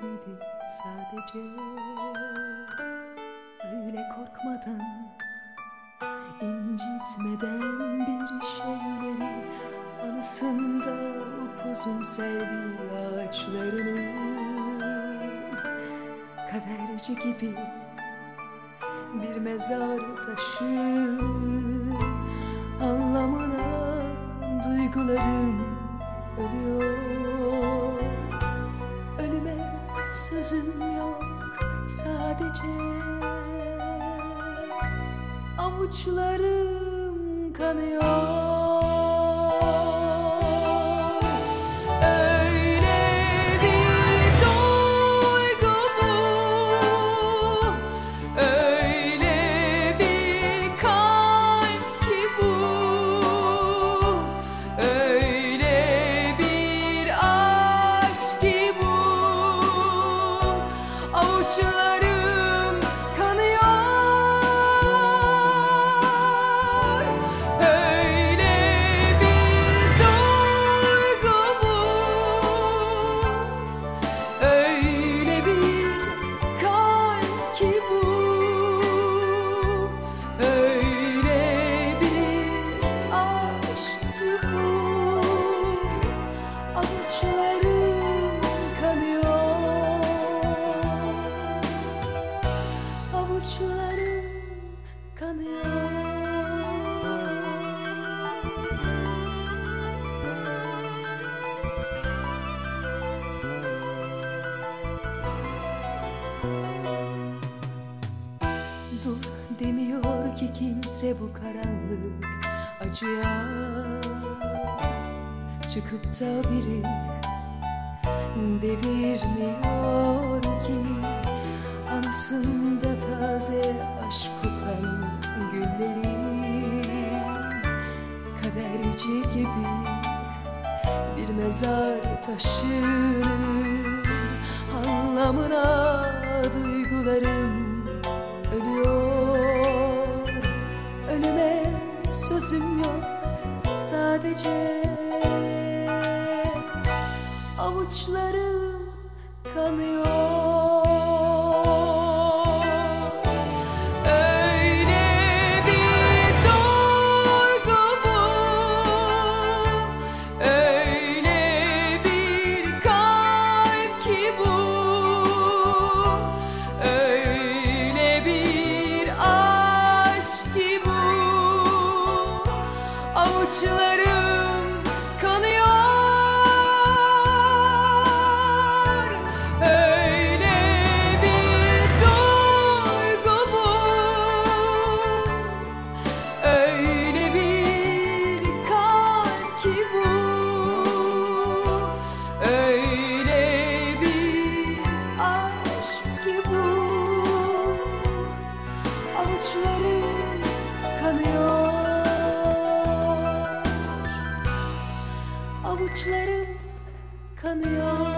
olsaydı sadece, öyle korkmadan, incitmeden bir şeyleri, anısında upuzun sevdiği ağaçlarını, kaderci gibi bir mezar taşı anlamına duygularım ölüyor. Ölüme sözüm yok sadece, avuçlarım kanıyor. Avuçlarım kanıyor. Öyle bir duygu bu, öyle bir kalp ki bu, öyle bir aşk ki bu. Avuçlarım kanıyor. Avuçlarım kanıyor. Dur demiyor ki kimse bu karanlık acıya, çıkıp da biri devirmiyor ki anısında taze aşk kokan gülleri, kaderci gibi bir mezar taşını anlamına duygularım ölüyor. Ölüme sözüm yok sadece, avuçlarım kanıyor. Avuçlarım kanıyor. Öyle bir duygu bu, öyle bir kalp ki bu, öyle bir aşk ki bu. Avuçlarım kanıyor. Avuçlarım kanıyor.